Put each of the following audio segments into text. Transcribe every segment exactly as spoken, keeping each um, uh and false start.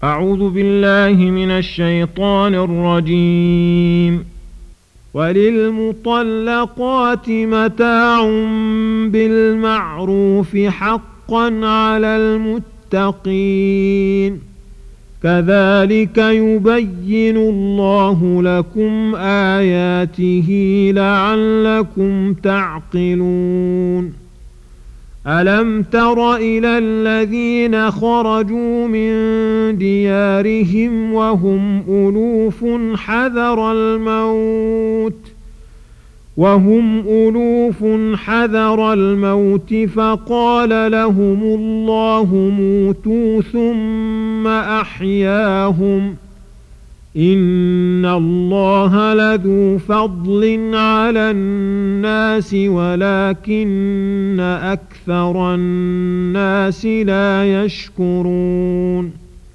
أعوذ بالله من الشيطان الرجيم. وللمطلقات متاع بالمعروف حقا على المتقين كذلك يبين الله لكم آياته لعلكم تعقلون. ألم تر إلى الذين خرجوا من ديارهم وهم ألوف حذر الموت وهم ألوف حذر الموت فقال لهم الله موتوا ثم أحياهم إن الله لذو فضل على الناس ولكن أكثر الناس لا يشكرون.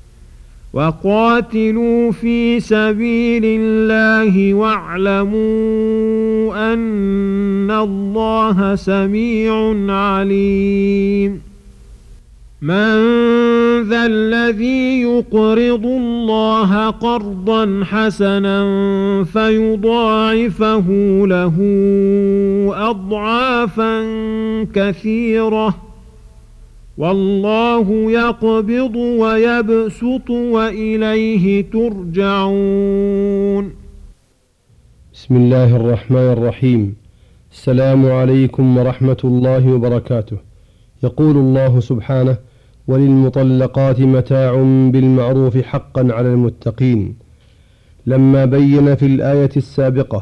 وقاتلوا في سبيل الله واعلموا أن الله سميع عليم. من ذا الذي يقرض الله قرضا حسنا فيضاعفه له أضعافا كثيرة والله يقبض ويبسط وإليه ترجعون. بسم الله الرحمن الرحيم. السلام عليكم ورحمة الله وبركاته. يقول الله سبحانه: وللمطلقات متاع بالمعروف حقا على المتقين. لما بين في الآية السابقة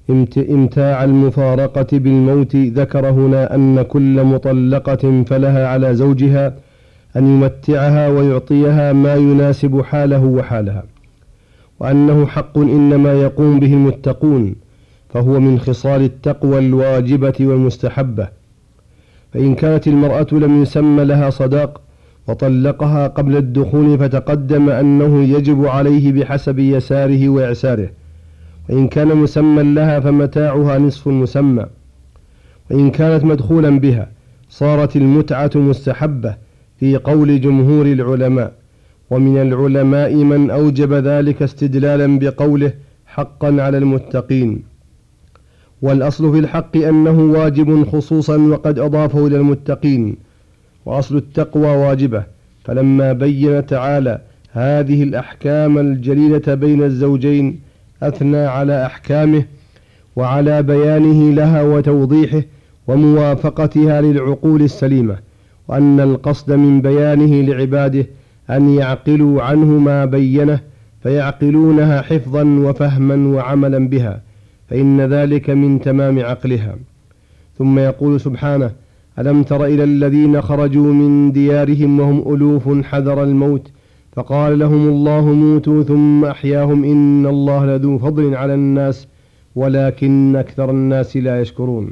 امتاع المفارقة بالموت، ذكر هنا أن كل مطلقة فلها على زوجها أن يمتعها ويعطيها ما يناسب حاله وحالها، وأنه حق إنما يقوم به المتقون، فهو من خصال التقوى الواجبة والمستحبة. فإن كانت المرأة لم يسمى لها صداق وطلقها قبل الدخول فتقدم أنه يجب عليه بحسب يساره وإعساره، وإن كان مسمى لها فمتاعها نصف المسمى، وإن كانت مدخولا بها صارت المتعة مستحبة في قول جمهور العلماء، ومن العلماء من أوجب ذلك استدلالا بقوله حقا على المتقين. والأصل في الحق أنه واجب خصوصا وقد أضافه إلى المتقين، وأصل التقوى واجبة. فلما بين تعالى هذه الأحكام الجليلة بين الزوجين أثنى على أحكامه وعلى بيانه لها وتوضيحه وموافقتها للعقول السليمة، وأن القصد من بيانه لعباده أن يعقلوا عنه ما بينه فيعقلونها حفظا وفهما وعملا بها، فإن ذلك من تمام عقلها. ثم يقول سبحانه: ألم تر إلى الذين خرجوا من ديارهم وهم ألوف حذر الموت فقال لهم الله موتوا ثم أحياهم إن الله لذو فضل على الناس ولكن أكثر الناس لا يشكرون.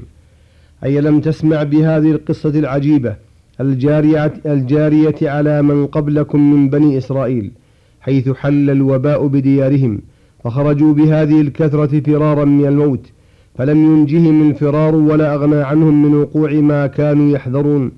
أي لم تسمع بهذه القصة العجيبة الجارية, الجارية على من قبلكم من بني إسرائيل، حيث حل الوباء بديارهم فخرجوا بهذه الكثرة فرارا من الموت، فلم ينجهم الفرار ولا أغنى عنهم من وقوع ما كانوا يحذرون،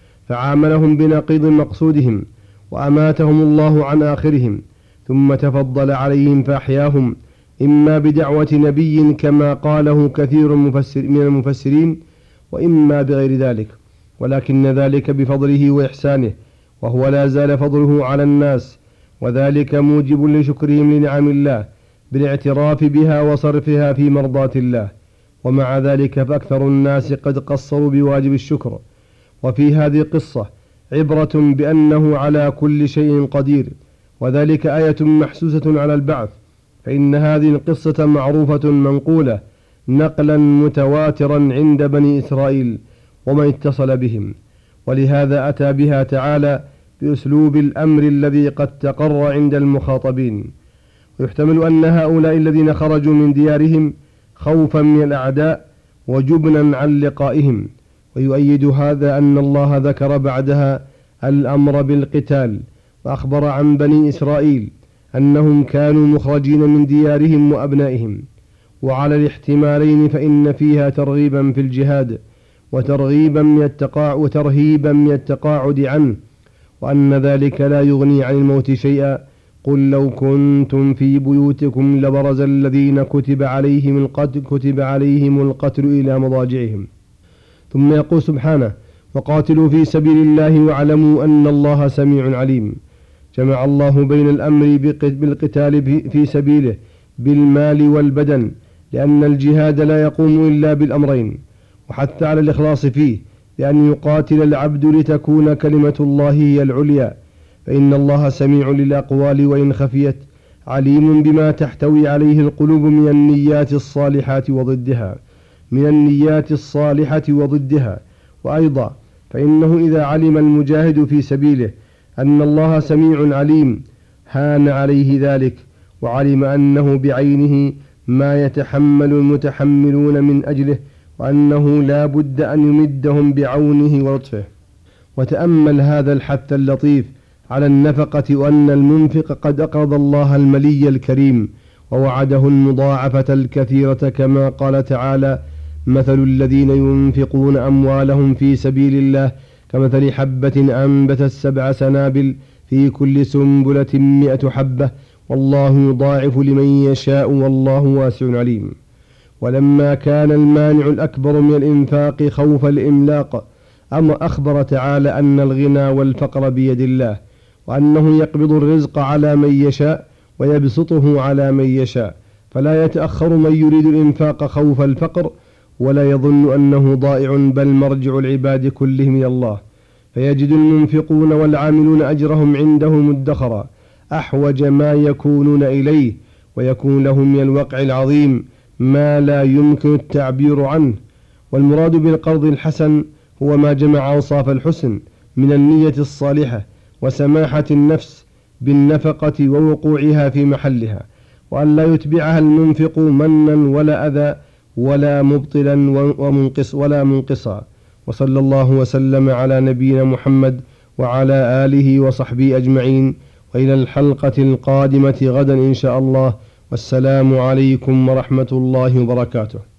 فعاملهم بنقيض مقصودهم وأماتهم الله عن آخرهم، ثم تفضل عليهم فأحياهم، إما بدعوة نبي كما قاله كثير من المفسرين، وإما بغير ذلك، ولكن ذلك بفضله وإحسانه، وهو لا زال فضله على الناس، وذلك موجب لشكرهم لنعم الله بالاعتراف بها وصرفها في مرضاة الله. ومع ذلك فأكثر الناس قد قصروا بواجب الشكر. وفي هذه القصة عبرة بأنه على كل شيء قدير، وذلك آية محسوسة على البعث، فإن هذه القصة معروفة منقولة نقلا متواترا عند بني إسرائيل ومن اتصل بهم، ولهذا أتى بها تعالى بأسلوب الأمر الذي قد تقر عند المخاطبين. ويحتمل أن هؤلاء الذين خرجوا من ديارهم خوفا من الأعداء وجبنا عن لقائهم، ويؤيد هذا أن الله ذكر بعدها الأمر بالقتال، وأخبر عن بني إسرائيل أنهم كانوا مخرجين من ديارهم وأبنائهم. وعلى الاحتمالين فإن فيها ترغيبا في الجهاد وترغيبا من التقاع وترهيبا من التقاعد عنه، وأن ذلك لا يغني عن الموت شيئا، قل لو كنتم في بيوتكم لبرز الذين كتب عليهم القتل, كتب عليهم القتل إلى مضاجعهم. ثم يقول سبحانه: وقاتلوا في سبيل الله واعلموا أن الله سميع عليم. جمع الله بين الأمر بالقتال في سبيله بالمال والبدن، لأن الجهاد لا يقوم إلا بالأمرين، وحث على الإخلاص فيه بأن يقاتل العبد لتكون كلمة الله هي العليا، فإن الله سميع للأقوال وإن خفيت، عليم بما تحتوي عليه القلوب من النيات الصالحات وضدها من النيات الصالحة وضدها. وأيضا فإنه إذا علم المجاهد في سبيله أن الله سميع عليم هان عليه ذلك، وعلم أنه بعينه ما يتحمل المتحملون من أجله، وأنه لا بد أن يمدهم بعونه ولطفه. وتأمل هذا الحث اللطيف على النفقة، وأن المنفق قد أقرض الله الملي الكريم ووعده المضاعفة الكثيرة، كما قال تعالى: مثل الذين ينفقون أموالهم في سبيل الله كمثل حبة أنبتت سبع سنابل في كل سنبلة مئة حبة والله يضاعف لمن يشاء والله واسع عليم. ولما كان المانع الأكبر من الإنفاق خوف الإملاق، أما أخبر تعالى أن الغنى والفقر بيد الله، وأنه يقبض الرزق على من يشاء ويبسطه على من يشاء، فلا يتأخر من يريد الإنفاق خوف الفقر ولا يظن أنه ضائع، بل مرجع العباد كلهم إلى الله، فيجد المنفقون والعاملون أجرهم عنده مدخرا أحوج ما يكونون إليه، ويكون لهم من الوقع العظيم ما لا يمكن التعبير عنه. والمراد بالقرض الحسن هو ما جمع أوصاف الحسن من النية الصالحة وسماحة النفس بالنفقة ووقوعها في محلها، وأن لا يتبعها المنفق منا ولا أذى ولا مبطلا ومنقص ولا منقصا. وصلى الله وسلم على نبينا محمد وعلى آله وصحبه أجمعين، وإلى الحلقة القادمة غدا إن شاء الله، والسلام عليكم ورحمة الله وبركاته.